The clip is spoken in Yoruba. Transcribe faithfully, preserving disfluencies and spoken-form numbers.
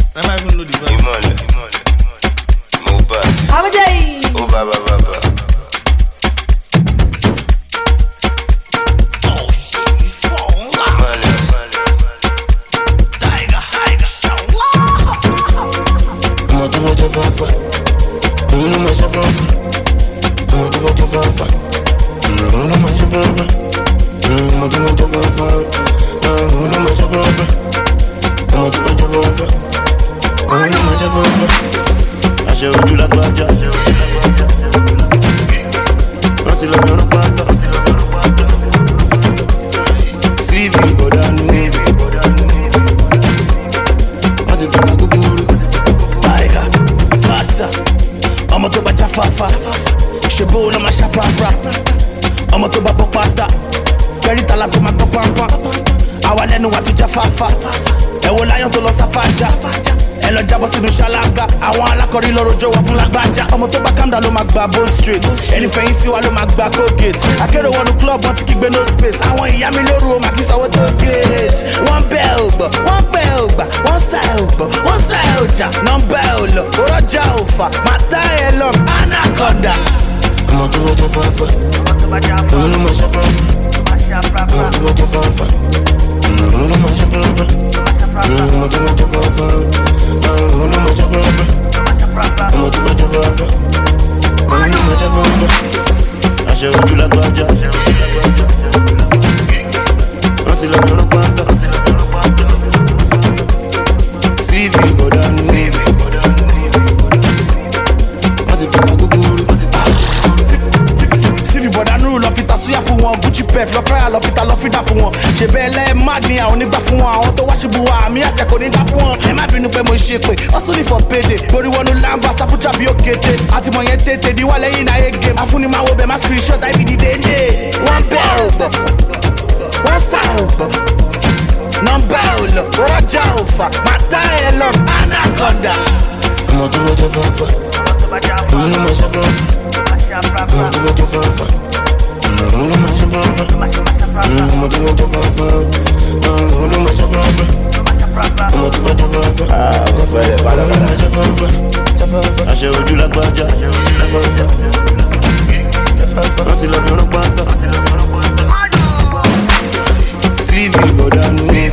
I might even know the verse. Imole, Mohbad. Abajay. Oh baba baba. Oh shit, you fall. Imole. Tiger, tiger, show. I'm a do what you want for. You know my shop. I'm a do what you want for. You know my shop. I'm a do what you want for. You know my shop. I'm a do what you want for. You know my shop. I show you like Raja. Until I'm gonna back up. C V, but I know. Until I'm gonna go. Tiger, Massa. I'm a to ba Jafafa. Shebo no ma shapra. I'm a to ba Popata. Very talako ma Popampa. Awa lenu wa ti Jafafa. E wo lion to lo safaja. E lo jabo sinu shalaga. Àwọn alakori lo rojo wa fun lagbaja. I'm a to ba Camda lo ma gba Bone Street. Anything you see wa lo ma gba Colgate. Akero wonu club won ti kigbe no space. Àwọn iya mi loru o ma ki sanwó to gate. One bell, one bell, one side, one side. Number Oroja Ofa, Mata Elom, Anaconda. I'm a do what you want for. You know my shop. I'm a do what you want for. You know my shop. I'm a do what you want for. You know my shop. I'm a do what you want for. You know my shop. I show you like Raja. Until I'm gonna back up. C V, but I know. Gucci pef, lọ fẹ́ra lọ fita lọ fida fún wọn. Ṣé bẹ́ẹ̀ lẹ́ mad ni àwọn onígbà fún wọn. Àwọn tó wá ṣubú wa àmì àjẹkò ní dá fún wọn. Ẹ má bínú pé mo ṣe pé hustle ni for payday. Borí wọnú lámbà sáfújà bí ó kété. Àtìmọ̀ yẹn tètè di wá lẹ́yìn náà yé game. Afúnni máa wo bẹ̀ má screenshot àìbí di dédé. Wọ́n bẹ́ ò bọ̀, wọ́n sá ò bọ̀. Nọ́mbà ò lọ, Oroja Ofa, Mata Elom, Anaconda. I'm a do what you want for. You know my shop. I'm a do what you want for. You know my shop. I'm a do what you want for. You know my shop. I'm a do what you want for. Ah, go for it, bala bala. I show you like Raja. Until I'm gonna back up. C V, but I know.